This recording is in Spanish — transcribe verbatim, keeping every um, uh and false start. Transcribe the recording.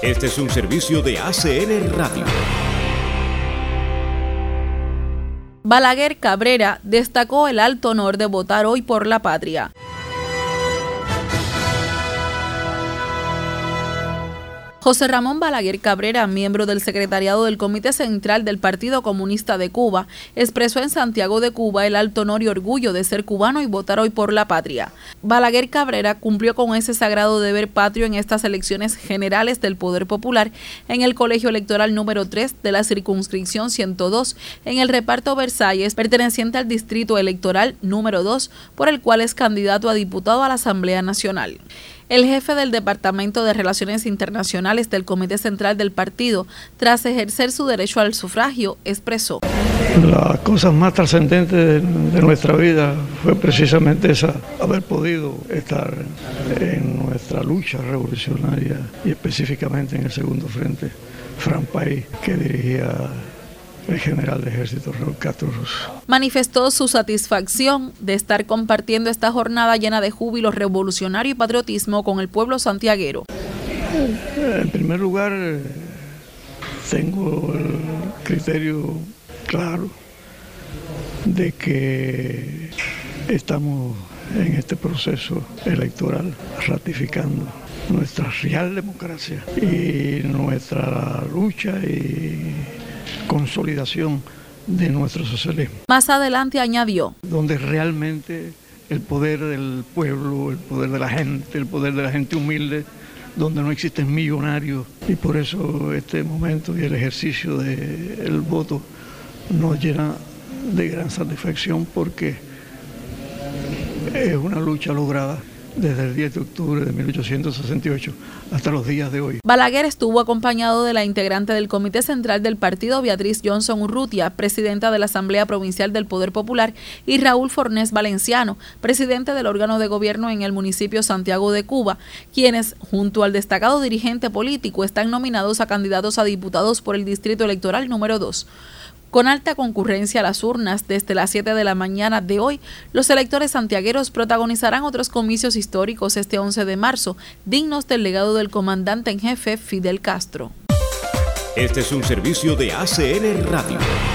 Este es un servicio de A C N Radio. Balaguer Cabrera destacó el alto honor de votar hoy por la patria. José Ramón Balaguer Cabrera, miembro del secretariado del Comité Central del Partido Comunista de Cuba, expresó en Santiago de Cuba el alto honor y orgullo de ser cubano y votar hoy por la patria. Balaguer Cabrera cumplió con ese sagrado deber patrio en estas elecciones generales del Poder Popular en el Colegio Electoral número tres de la circunscripción ciento dos en el reparto Versalles, perteneciente al Distrito Electoral número dos, por el cual es candidato a diputado a la Asamblea Nacional. El jefe del Departamento de Relaciones Internacionales del Comité Central del partido, tras ejercer su derecho al sufragio, expresó: las cosas más trascendentes de, de nuestra vida fue precisamente esa, haber podido estar en nuestra lucha revolucionaria y específicamente en el segundo frente, Fran País, que dirigía el general de ejército Raúl Castro Ruz. Manifestó su satisfacción de estar compartiendo esta jornada llena de júbilo revolucionario y patriotismo con el pueblo santiaguero. En primer lugar, tengo el criterio claro de que estamos en este proceso electoral ratificando nuestra real democracia y nuestra lucha y consolidación de nuestro socialismo. Más adelante añadió: donde realmente el poder del pueblo, el poder de la gente, el poder de la gente humilde, donde no existen millonarios, y por eso este momento y el ejercicio del voto nos llena de gran satisfacción, porque es una lucha lograda desde el diez de octubre de mil ochocientos sesenta y ocho hasta los días de hoy. Balaguer estuvo acompañado de la integrante del Comité Central del partido, Beatriz Johnson Urrutia, presidenta de la Asamblea Provincial del Poder Popular, y Raúl Fornés Valenciano, presidente del órgano de gobierno en el municipio Santiago de Cuba, quienes, junto al destacado dirigente político, están nominados a candidatos a diputados por el Distrito Electoral número dos. Con alta concurrencia a las urnas desde las siete de la mañana de hoy, los electores santiagueros protagonizarán otros comicios históricos este once de marzo, dignos del legado del comandante en jefe Fidel Castro. Este es un servicio de A C N Radio.